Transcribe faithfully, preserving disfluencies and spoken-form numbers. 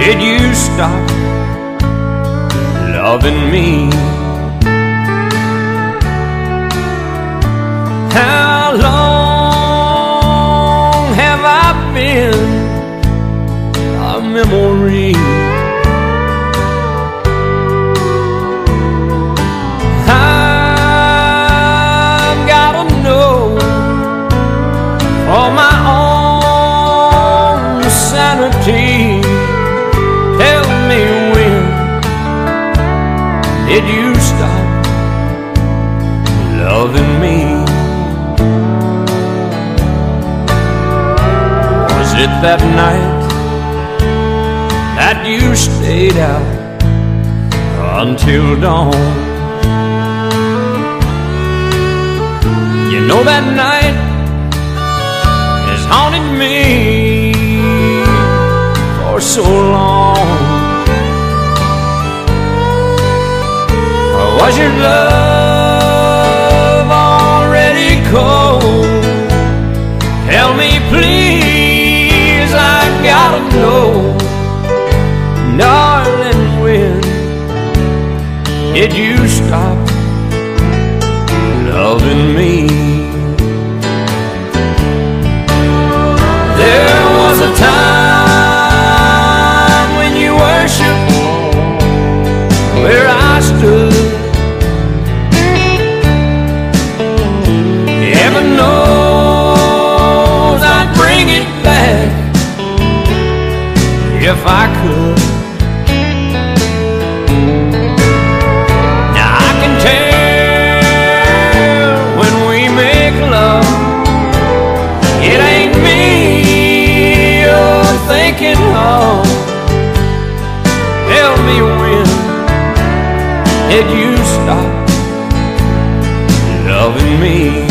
did you stop loving me? How long have I been a memory? I've gotta know for my own sanity. Tell me, when did you stop loving me? Was it that night that you stayed out until dawn? You know that night has haunted me for so long. Or was your love already cold? Tell me please, I gotta know. Darling, when did you stop loving me? There was a time when you worshiped where I stood. Heaven knows I'd bring it back if I could. Now I can tell when we make love, it ain't me you're thinking of. Tell me, when did you stop loving me?